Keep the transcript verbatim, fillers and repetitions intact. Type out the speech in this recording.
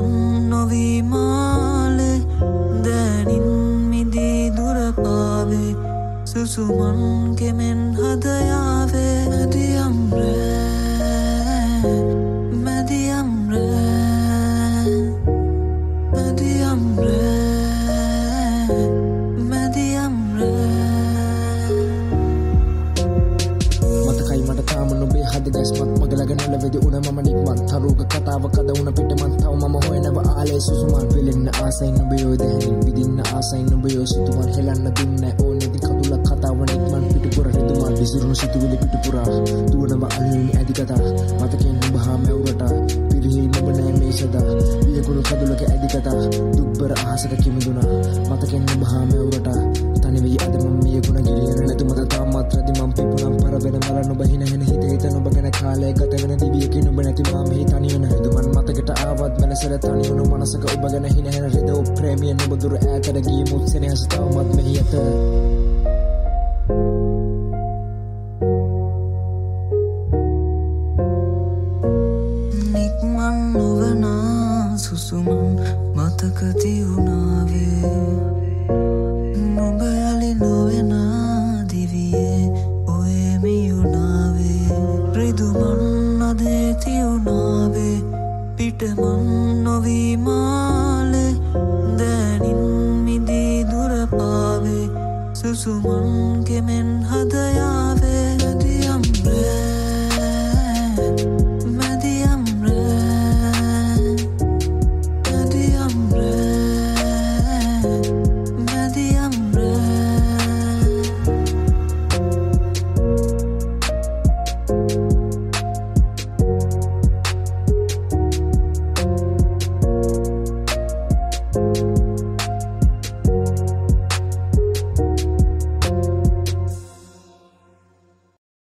මන් නොවී මාලේ දැනින් මිදී දුර පාවේ සුසුමන් කෙමෙන් හදයාවේ මැදියම් රෑ මැදියම් රෑ මැදියම් රෑ මැදියම් රෑ මතකයි මට තාම නොබේ හද දැස්මත් මගලගෙන ලැබෙදි උන මම නික්මන් තරුග කතාව කද උන පිට මන් තව මම හොයනව ආලේ සුසුමන් පෙලෙන්න ආසයි නොබයෝ දැනින් විදින්න ආසයි නොබයෝ සිතුමන් හෙලන්න දුන්නේ ඕනෙදි කදුල කතාව නික්මන් පිටුපුර රිදුමන් විසිරුණු සිතුවිලි පිටුපුරා දුවනව අල්ලුනි ඇදි කතා මතකෙන් නුඹහා මැවුරට පිරිහි නුඹ නෑ මේ සදා වියකුණු කදුලක ඇදි කතා දුබ්බර අහසක කිමිදුනා මතකෙන් නුඹහා මැවුරට තනි වෙයි අද මම මියකුණ ගිලියන නැතුමද තාමත් රදි මම පිපුණම් පරබෙන මල නුඹ හින හින හිත හිත නුඹ ගැන කාලය ගත වෙන දිවියකින් නුඹ නැති මා මෙහි තනි වෙන රිදුමන් මතකට ආවත් වෙනසල තනි වුණු මනසක ඔබ ගැන හින හින රිදෝ ප්‍රේමිය නුඹ දුර ඈතට ගිය මුත් සෙනෙහස තවමත් මෙහි ඇත නික්මන් නොවන සුසුමන් මතක තියුණාවේ නුඹ යලි නොවෙන දිවියේ ඔය මියුණාවේ රිදුමන් අදේ තියුණාවේ පිටමන් නොවී මාලේ දැනින් මිදී දුර පාවේ සුසුමන් කෙමෙන්